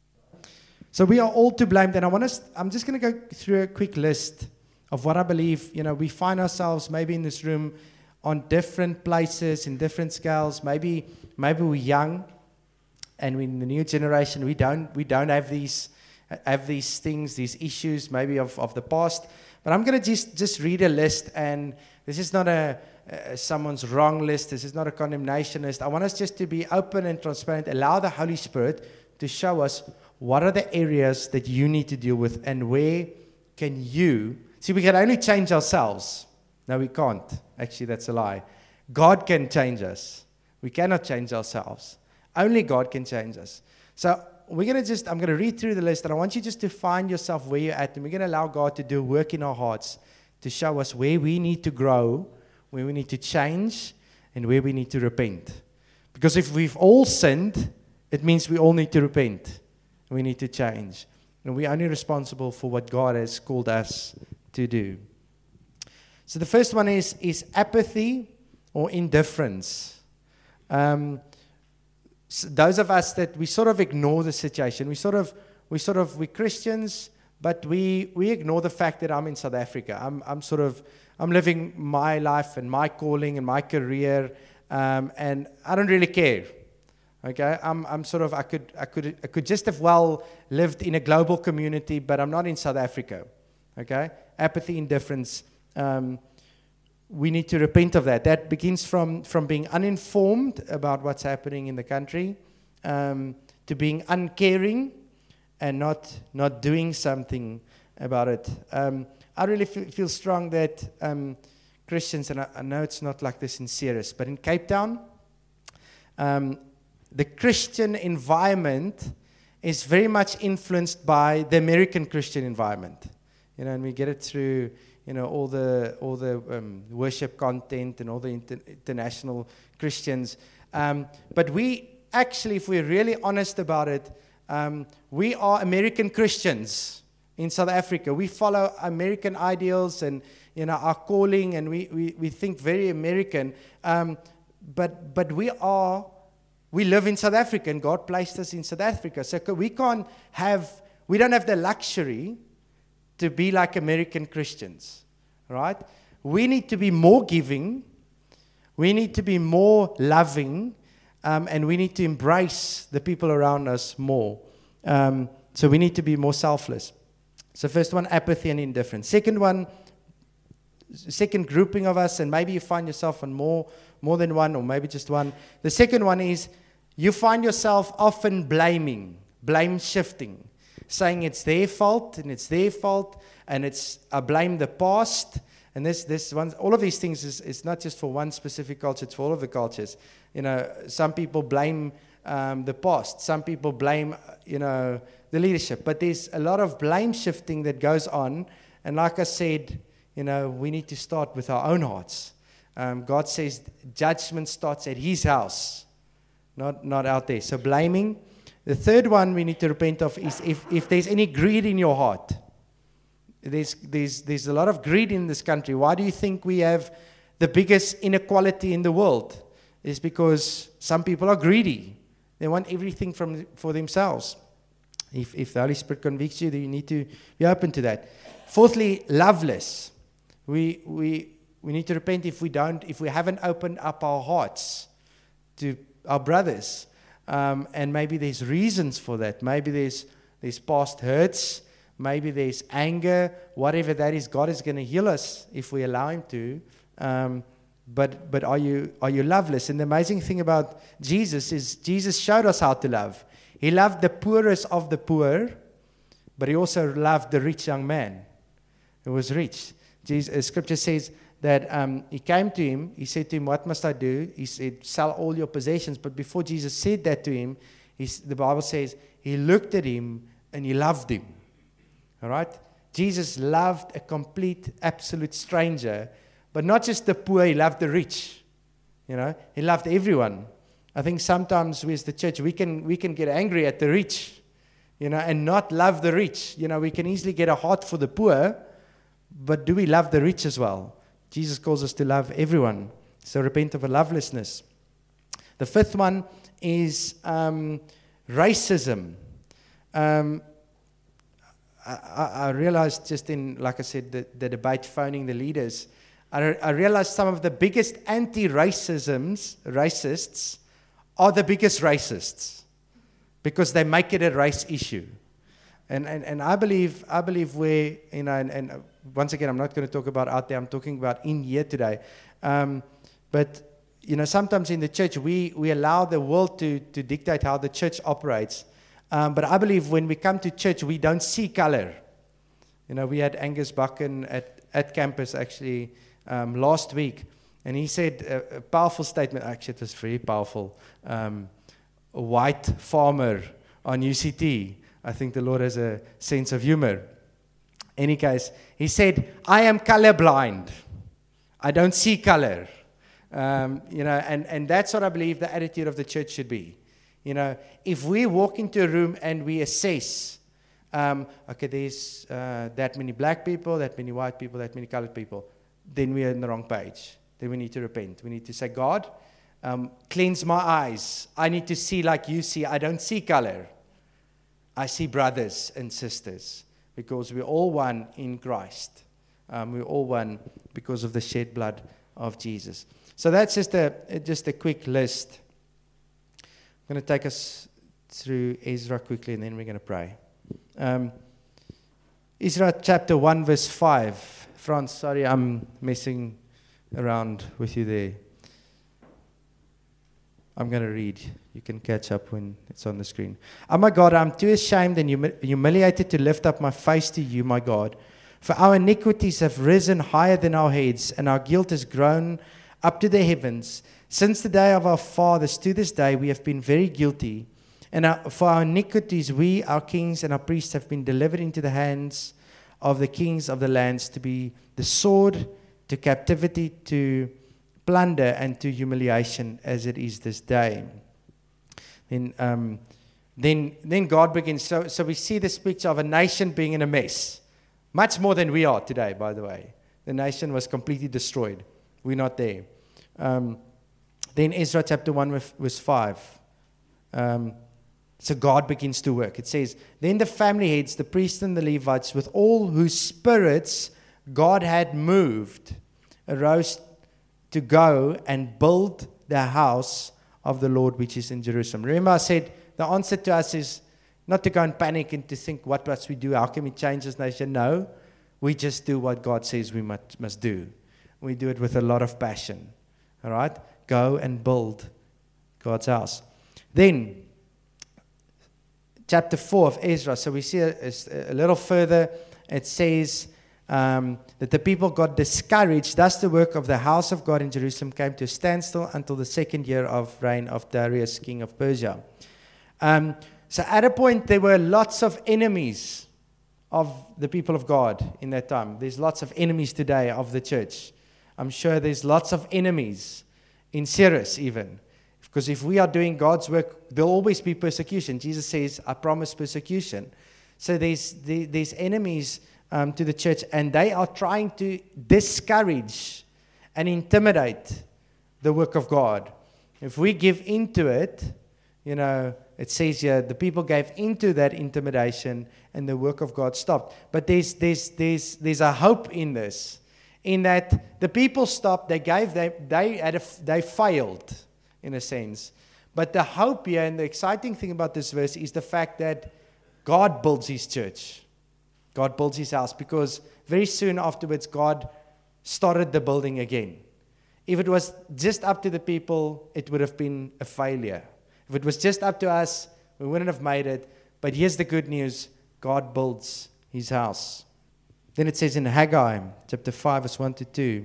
A: So we are all to blame. Then I'm just going to go through a quick list of what I believe. You know, we find ourselves maybe in this room on different places, in different scales. Maybe we're young, and we're in the new generation. We don't have these things, these issues, maybe of the past. But I'm going to just read a list, and this is not someone's wrong list. This is not a condemnation list. I want us just to be open and transparent. Allow the Holy Spirit to show us what are the areas that you need to deal with, and where can you... See, we can only change ourselves. No, we can't. Actually, that's a lie. God can change us. We cannot change ourselves. Only God can change us. So I'm going to read through the list, and I want you just to find yourself where you're at, and we're going to allow God to do work in our hearts to show us where we need to grow, where we need to change, and where we need to repent. Because if we've all sinned, it means we all need to repent. We need to change. And we're only responsible for what God has called us to do. So the first one is apathy or indifference. So those of us that we sort of ignore the situation. We're Christians, but we ignore the fact that I'm in South Africa. I'm living my life and my calling and my career, and I don't really care. Okay, I could just have well lived in a global community, but I'm not in South Africa. Okay, apathy, indifference. We need to repent of that. That begins from being uninformed about what's happening in the country, to being uncaring and not doing something about it. I really feel strong that Christians, and I know it's not like this in Ceres, but in Cape Town, the Christian environment is very much influenced by the American Christian environment. You know, and we get it through, you know, all the worship content and all the international Christians. But we actually, if we're really honest about it, we are American Christians in South Africa. We follow American ideals and, you know, our calling, and we think very American. But we are we live in South Africa, and God placed us in South Africa. So we don't have the luxury to be like American Christians, right? We need to be more giving, we need to be more loving, and we need to embrace the people around us more. So we need to be more selfless. So first one, apathy and indifference. Second grouping of us, and maybe you find yourself on more than one, or maybe just one. The second one is you find yourself often blame shifting, saying it's their fault, and I blame the past. And this one, all of these things is not just for one specific culture; it's for all of the cultures. Some people blame the past, some people blame the leadership, but there's a lot of blame shifting that goes on. And like I said, we need to start with our own hearts. God says judgment starts at His house, not out there. So blaming. The third one we need to repent of is if there's any greed in your heart. There's a lot of greed in this country. Why do you think we have the biggest inequality in the world? It's because some people are greedy. They want everything for themselves. If the Holy Spirit convicts you, then you need to be open to that. Fourthly, loveless. We need to repent if we haven't opened up our hearts to our brothers. And maybe there's reasons for that. Maybe there's past hurts. Maybe there's anger. Whatever that is, God is going to heal us if we allow Him to. But are you loveless? And the amazing thing about Jesus is Jesus showed us how to love. He loved the poorest of the poor, but He also loved the rich young man who was rich. Scripture says that He came to him. He said to him, "What must I do?" He said, "Sell all your possessions." But before Jesus said that to him, the Bible says He looked at him and He loved him. All right? Jesus loved a complete, absolute stranger, but not just the poor. He loved the rich. He loved everyone. I think sometimes we as the church, we can get angry at the rich, and not love the rich. We can easily get a heart for the poor, but do we love the rich as well? Jesus calls us to love everyone. So repent of a lovelessness. The fifth one is racism. I realized just in, like I said, the debate phoning the leaders, I realized some of the biggest racists are the biggest racists because they make it a race issue. And I believe where, and once again, I'm not going to talk about out there, I'm talking about in here today. But, sometimes in the church, we allow the world to dictate how the church operates. But I believe when we come to church, we don't see color. We had Angus Buchan at campus actually last week, and he said a powerful statement. Actually, it was very powerful. A white farmer on UCT. I think the Lord has a sense of humor. In any case, he said, "I am colorblind. I don't see color." And that's what I believe the attitude of the church should be. If we walk into a room and we assess, okay, there's that many black people, that many white people, that many colored people, then we are on the wrong page. Then we need to repent. We need to say, "God, cleanse my eyes. I need to see like you see. I don't see color. I see brothers and sisters because we're all one in Christ. We're all one because of the shed blood of Jesus." So that's just a quick list. I'm going to take us through Ezra quickly, and then we're going to pray. Ezra chapter 1, verse 5. Frans, sorry, I'm messing around with you there. I'm going to read. You can catch up when it's on the screen. "Oh my God, I'm too ashamed and humiliated to lift up my face to you, my God. For our iniquities have risen higher than our heads, and our guilt has grown up to the heavens. Since the day of our fathers to this day, we have been very guilty. And for our iniquities, we, our kings and our priests, have been delivered into the hands of the kings of the lands to be the sword, to captivity, to plunder, and to humiliation, as it is this day." Then God begins. So we see this picture of a nation being in a mess. Much more than we are today, by the way. The nation was completely destroyed. We're not there. Then Ezra chapter 1, verse 5. So God begins to work. It says, then the family heads, the priests and the Levites, with all whose spirits God had moved, arose to go and build the house of the Lord which is in Jerusalem. Remember I said the answer to us is not to go and panic and to think, what must we do? How can we change this nation? No, we just do what God says we must do. We do it with a lot of passion. All right? Go and build God's house. Then, chapter 4 of Ezra, so we see a little further, it says that the people got discouraged. Thus the work of the house of God in Jerusalem came to a standstill until the second year of reign of Darius, king of Persia. So at a point, there were lots of enemies of the people of God in that time. There's lots of enemies today of the church. I'm sure there's lots of enemies in Ceres even. Because if we are doing God's work, there'll always be persecution. Jesus says, I promise persecution. So there's enemies to the church, and they are trying to discourage and intimidate the work of God. If we give into it, it says here, the people gave into that intimidation and the work of God stopped. But there's a hope in this, in that the people stopped, they failed in a sense. But the hope here and the exciting thing about this verse is the fact that God builds his church. God builds his house, because very soon afterwards God started the building again. If it was just up to the people, it would have been a failure. If it was just up to us, we wouldn't have made it. But here's the good news. God builds his house. Then it says in Haggai, chapter 5, verse 1 to 2.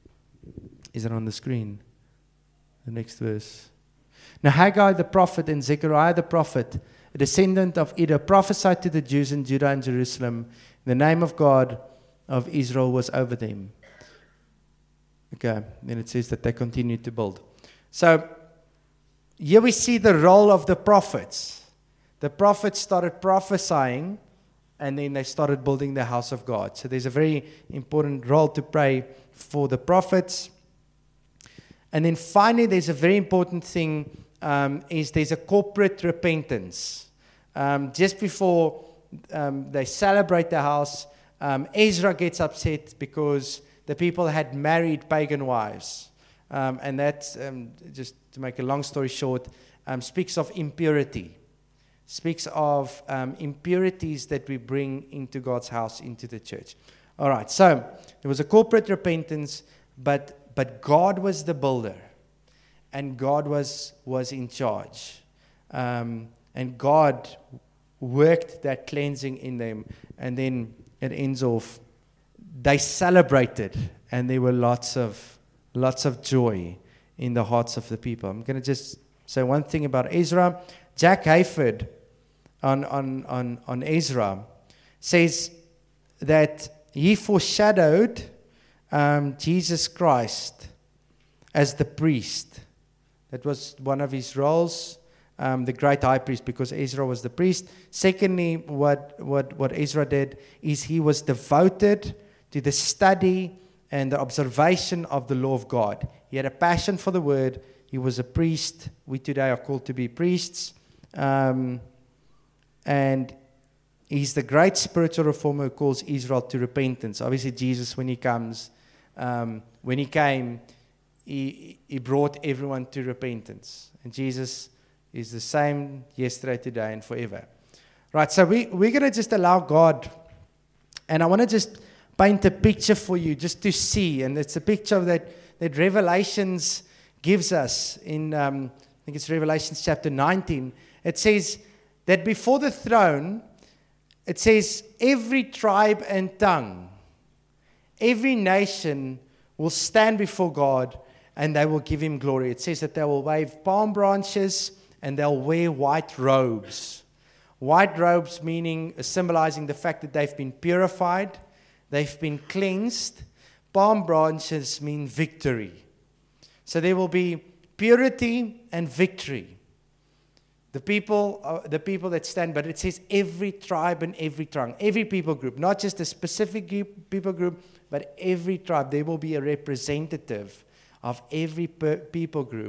A: Is it on the screen? The next verse. Now Haggai the prophet and Zechariah the prophet, a descendant of Iddo, prophesied to the Jews in Judah and Jerusalem. The name of God of Israel was over them. Okay, then it says that they continued to build. So, here we see the role of the prophets. The prophets started prophesying, and then they started building the house of God. So there's a very important role to play for the prophets. And then finally, there's a very important thing, is there's a corporate repentance. Just before they celebrate the house, Ezra gets upset because the people had married pagan wives. And that, just to make a long story short, speaks of impurity. Speaks of impurities that we bring into God's house, into the church. All right, so there was a corporate repentance, but God was the builder. And God was in charge. And God worked that cleansing in them. And then it ends off. They celebrated, and there were lots of joy in the hearts of the people. I'm going to just say one thing about Ezra. Jack Hayford on Ezra says that he foreshadowed Jesus Christ as the priest. That was one of his roles, the great high priest, because Ezra was the priest. Secondly, what Ezra did is he was devoted to the study and the observation of the law of God. He had a passion for the word. He was a priest. We today are called to be priests. And he's the great spiritual reformer who calls Israel to repentance. Obviously, Jesus, when he came, he brought everyone to repentance. And Jesus is the same yesterday, today, and forever. Right, so we're going to just allow God, and I want to just paint a picture for you just to see, and it's a picture that Revelations gives us in, I think it's Revelations chapter 19. It says that before the throne, it says every tribe and tongue, every nation will stand before God and they will give him glory. It says that they will wave palm branches and they'll wear white robes. White robes meaning, symbolizing the fact that they've been purified, they've been cleansed. Palm branches mean victory. So there will be purity and victory. The people that stand, but it says every tribe and every tongue, every people group, not just a specific people group, but every tribe. There will be a representative of every people group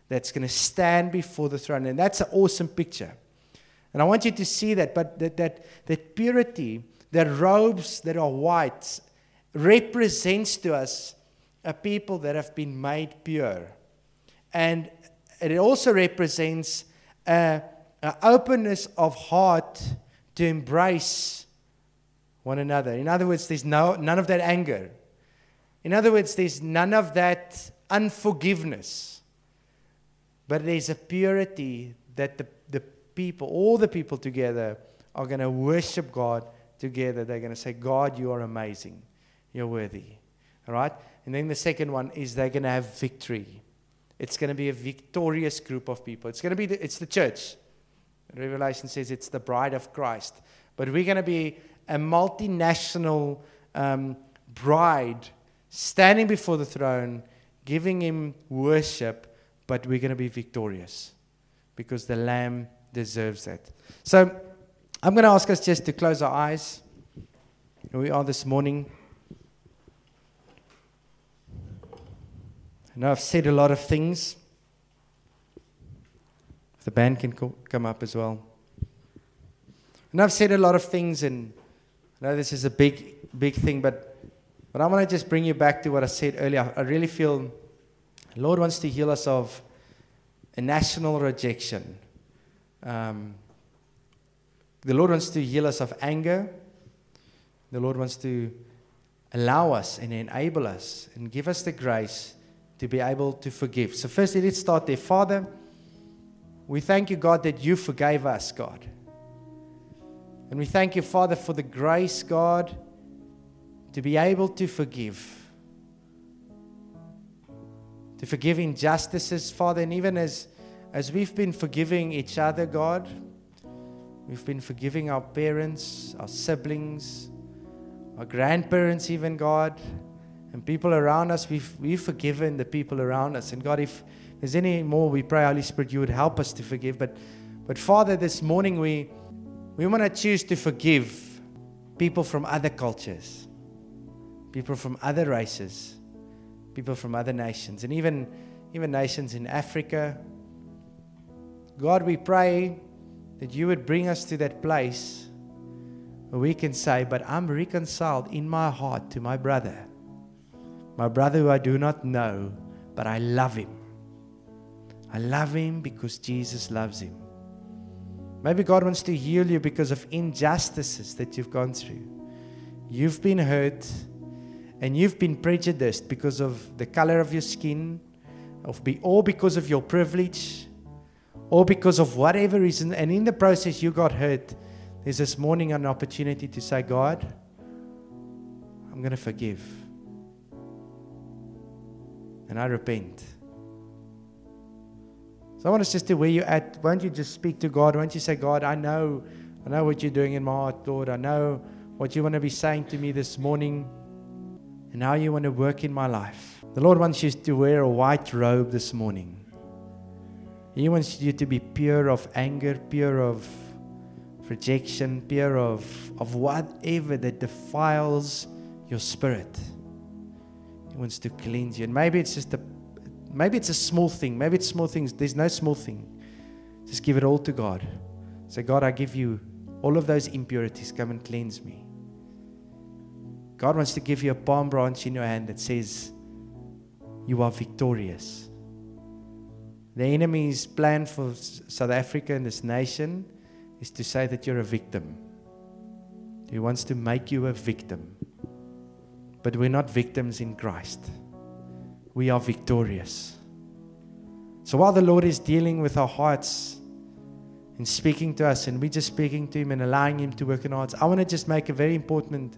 A: that's going to stand before the throne. And that's an awesome picture. And I want you to see that, but that purity, the robes that are white, represents to us a people that have been made pure. And it also represents an openness of heart to embrace one another. In other words, there's none of that anger. In other words, there's none of that unforgiveness. But there's a purity that the people, all the people together, are going to worship God together. They're going to say, God, you are amazing. You're worthy. All right? And then the second one is they're going to have victory. It's going to be a victorious group of people. It's going to be it's the church. Revelation says it's the bride of Christ. But we're going to be a multinational bride standing before the throne, giving him worship, but we're going to be victorious because the Lamb deserves that. So I'm going to ask us just to close our eyes. Here we are this morning. I know I've said a lot of things. If the band can come up as well. And I've said a lot of things, and I know this is a big thing, but I want to just bring you back to what I said earlier. I really feel the Lord wants to heal us of a national rejection. The Lord wants to heal us of anger. The Lord wants to allow us and enable us and give us the grace to be able to forgive. So firstly, let's start there. Father, we thank you, God, that you forgave us, God. And we thank you, Father, for the grace, God, to be able to forgive. To forgive injustices, Father, and even as we've been forgiving each other, God, we've been forgiving our parents, our siblings, our grandparents even, God, and people around us. We've forgiven the people around us. And God, if there's any more, we pray, Holy Spirit, you would help us to forgive. But Father, this morning we want to choose to forgive people from other cultures, people from other races, people from other nations, and even nations in Africa. God, we pray that you would bring us to that place where we can say, but I'm reconciled in my heart to my brother who I do not know, but I love him. I love him because Jesus loves him. Maybe God wants to heal you because of injustices that you've gone through. You've been hurt and you've been prejudiced because of the color of your skin, or because of your privilege, or because of whatever reason. And in the process you got hurt. There's this morning an opportunity to say, God, I'm going to forgive. And I repent. So I want us just to where you're at. Won't you just speak to God? Won't you say, God, I know what you're doing in my heart, Lord. I know what you want to be saying to me this morning and how you want to work in my life. The Lord wants you to wear a white robe this morning. He wants you to be pure of anger, pure of rejection, pure of whatever that defiles your spirit. He wants to cleanse you. And maybe it's a small thing. Maybe it's small things. There's no small thing. Just give it all to God. Say, God, I give you all of those impurities. Come and cleanse me. God wants to give you a palm branch in your hand that says, you are victorious. The enemy's plan for South Africa and this nation is to say that you're a victim. He wants to make you a victim. But we're not victims in Christ. We are victorious. So while the Lord is dealing with our hearts and speaking to us, and we're just speaking to Him and allowing Him to work in our hearts, I want to just make a very important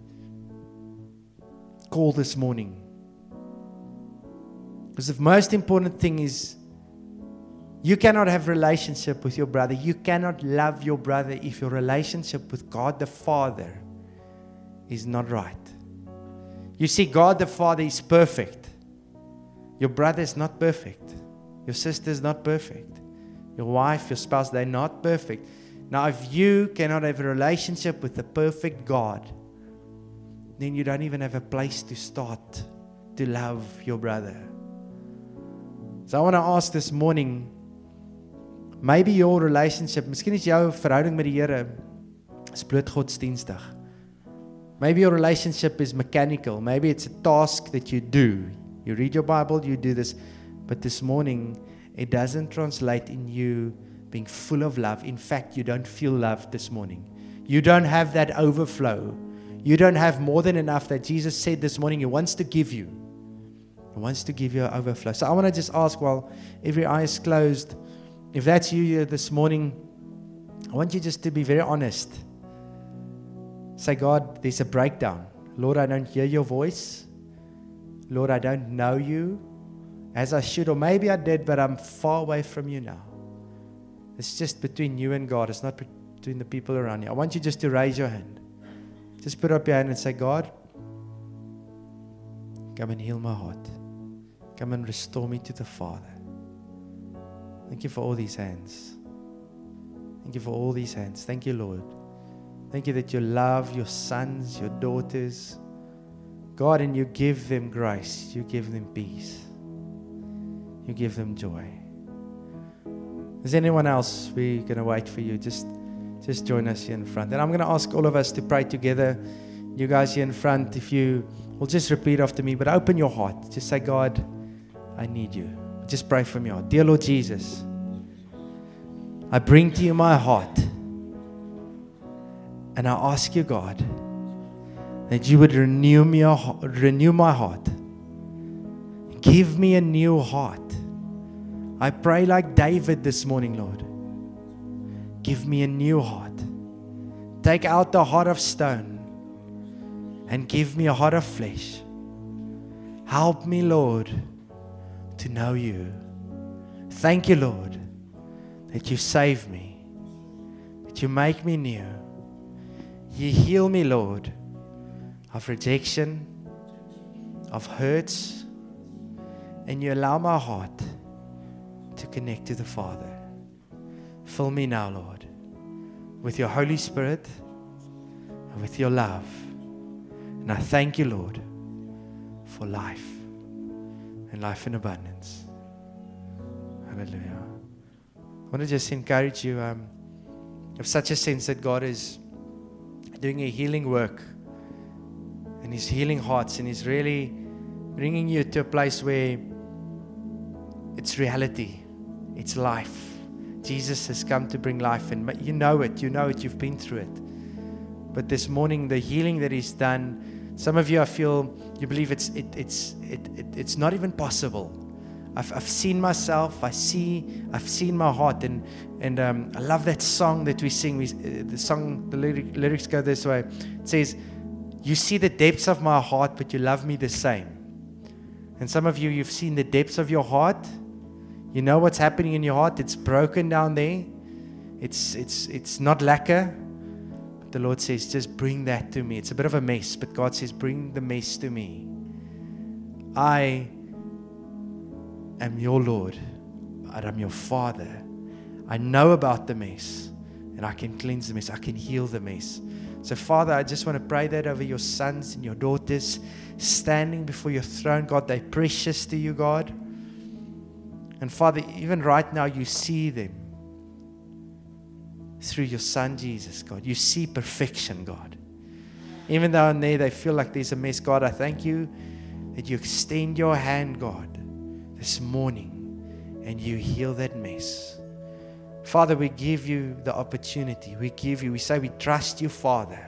A: call this morning. Because the most important thing is you cannot have relationship with your brother. You cannot love your brother if your relationship with God the Father is not right. You see, God the Father is perfect. Your brother is not perfect. Your sister is not perfect. Your wife, your spouse, they're not perfect. Now, if you cannot have a relationship with the perfect God, then you don't even have a place to start to love your brother. So I want to ask this morning, maybe your relationship, miskien is jou verhouding met die Here is bloot godsdienstig. Maybe your relationship is mechanical. Maybe it's a task that you do. You read your Bible, you do this. But this morning, it doesn't translate in you being full of love. In fact, you don't feel loved this morning. You don't have that overflow. You don't have more than enough that Jesus said this morning He wants to give you. He wants to give you an overflow. So I want to just ask, while every eye is closed, if that's you here this morning, I want you just to be very honest. Say, God, there's a breakdown. Lord, I don't hear your voice. Lord, I don't know you as I should, or maybe I did, but I'm far away from you now. It's just between you and God. It's not between the people around you. I want you just to raise your hand. Just put up your hand and say, God, come and heal my heart. Come and restore me to the Father. Thank you for all these hands. Thank you for all these hands. Thank you, Lord. Thank you that you love your sons, your daughters, God, and you give them grace. You give them peace. You give them joy. Is anyone else? We're going to wait for you. Just join us here in front. And I'm going to ask all of us to pray together. You guys here in front, if you will just repeat after me, but open your heart. Just say, God, I need you. Just pray from your heart. Dear Lord Jesus, I bring to you my heart. And I ask you, God, that you would renew my heart. Give me a new heart. I pray like David this morning, Lord. Give me a new heart. Take out the heart of stone and give me a heart of flesh. Help me, Lord, to know you. Thank you, Lord, that you save me, that you make me new. You heal me, Lord, of rejection, of hurts, and you allow my heart to connect to the Father. Fill me now, Lord, with your Holy Spirit and with your love. And I thank you, Lord, for life and life in abundance. Hallelujah. I want to just encourage you. I have such a sense that God is doing a healing work, and He's healing hearts, and He's really bringing you to a place where it's reality, it's life. Jesus has come to bring life, and you know it, you've been through it. But this morning, the healing that He's done, some of you, I feel, you believe it's not even possible. I've seen myself, I've seen my heart, and I love that song that we sing. The lyrics go this way. It says, you see the depths of my heart, but you love me the same. And some of you, you've seen the depths of your heart. You know what's happening in your heart. It's broken down there. It's not lacquer. But the Lord says, just bring that to me. It's a bit of a mess, but God says, bring the mess to me. I am your Lord. I am your Father. I know about the mess, and I can cleanse the mess. I can heal the mess. So, Father, I just want to pray that over your sons and your daughters standing before your throne. God, they're precious to you, God. And Father, even right now, you see them through your Son, Jesus, God. You see perfection, God. Even though in there they feel like there's a mess, God, I thank you that you extend your hand, God, this morning, and you heal that mess. Father, we give you the opportunity. We say we trust you, Father.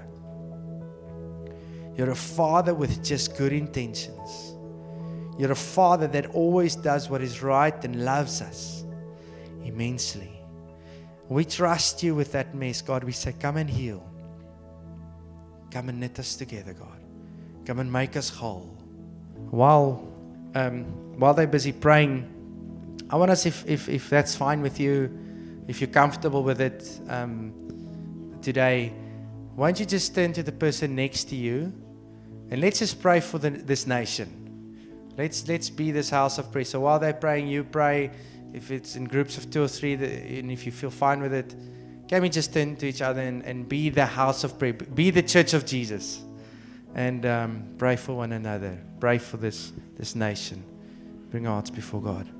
A: You're a Father with just good intentions. You're a Father that always does what is right and loves us immensely. We trust you with that mess, God. We say, come and heal. Come and knit us together, God. Come and make us whole. While they're busy praying, I want us, if that's fine with you, if you're comfortable with it today, why don't you just turn to the person next to you and let's just pray for this nation. Let's be this house of prayer. So while they're praying, you pray. If it's in groups of 2 or 3, and if you feel fine with it, can we just turn to each other and be the house of prayer, be the church of Jesus, and pray for one another, pray for this nation. Bring our hearts before God.